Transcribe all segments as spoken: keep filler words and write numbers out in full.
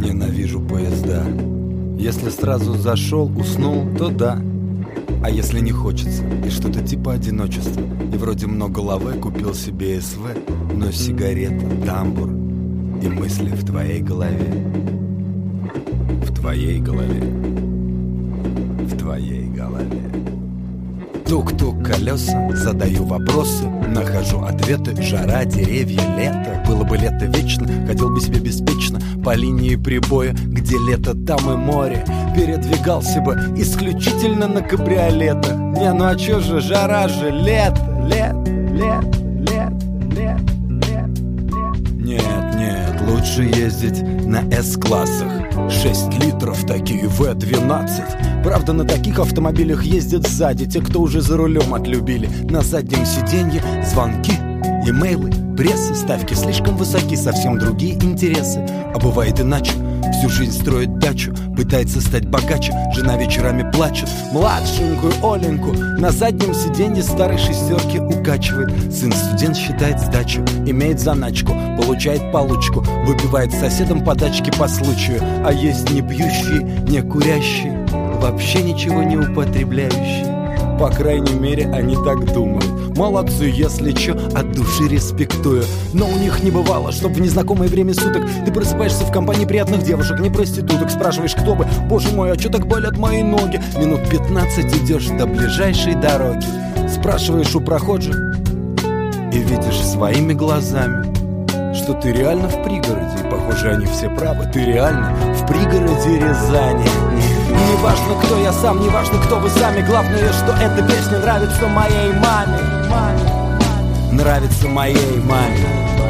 Ненавижу поезда. Если сразу зашел, уснул, то да. А если не хочется, и что-то типа одиночества, и вроде много лаве, купил себе СВ, но сигарета, тамбур и мысли в твоей голове. В твоей голове. В твоей голове. Тук-тук колеса, задаю вопросы, нахожу ответы. Жара, деревья, лето. Было бы лето вечно, ходил бы себе беспечно по линии прибоя, где лето, там и море. Передвигался бы исключительно на кабриолетах. Не, ну а чё же, жара же, лето, лето, лето, лето, лето, лето, лето. Нет, нет, лучше ездить на С-классах. Шесть литров, такие вэ двенадцать. Правда, на таких автомобилях ездят сзади те, кто уже за рулем отлюбили. На заднем сиденье звонки, имейлы, пресса, ставки слишком высоки, совсем другие интересы. А бывает иначе. Всю жизнь строит дачу, пытается стать богаче. Жена вечерами плачет, младшенькую Оленьку на заднем сиденье старой шестерки укачивает. Сын студент считает сдачу, имеет заначку, получает получку, выпивает с соседом подачки по случаю. А есть не пьющие, не курящие, вообще ничего не употребляющие. По крайней мере, они так думают. Молодцы, если чё, от души респектую. Но у них не бывало, чтоб в незнакомое время суток ты просыпаешься в компании приятных девушек, не проституток. Спрашиваешь, кто бы, боже мой, а чё так болят мои ноги? Минут пятнадцать идешь до ближайшей дороги. Спрашиваешь у прохожих и видишь своими глазами, что ты реально в пригороде. И похоже, они все правы, ты реально в пригороде Рязани. Не важно, кто я сам, не важно, кто вы сами. Главное, что эта песня нравится моей маме. Нравится моей маме.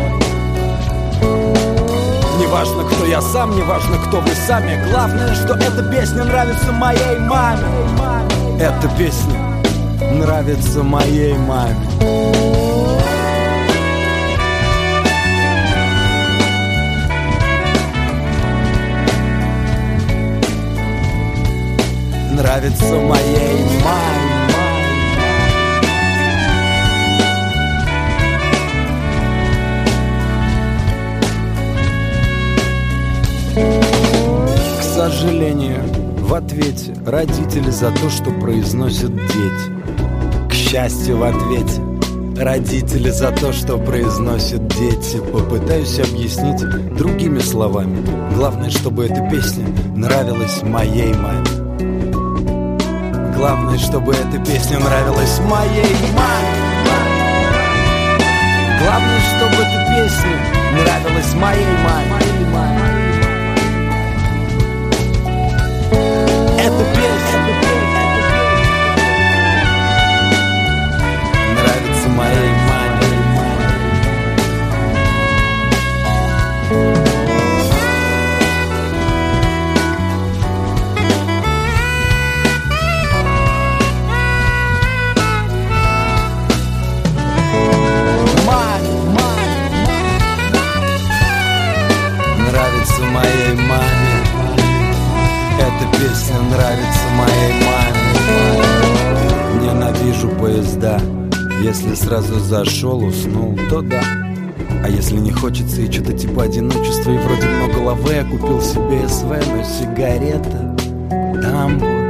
Не важно, кто я сам, не важно, кто вы сами. Главное, что эта песня нравится моей маме. Эта песня нравится моей маме. Нравится моей маме. К сожалению, в ответе родители за то, что произносят дети. К счастью, в ответе родители за то, что произносят дети. Попытаюсь объяснить другими словами. Главное, чтобы эта песня нравилась моей маме. Главное, чтобы эта песня нравилась моей маме. Главное, чтобы эта песня нравилась моей маме. Эта песня нравится моей маме. Моей маме. Эта песня нравится моей маме. Ненавижу поезда. Если сразу зашел, уснул, то да. А если не хочется и что-то типа одиночества, и вроде много лаве, купил себе СВ, но сигарета, тамбур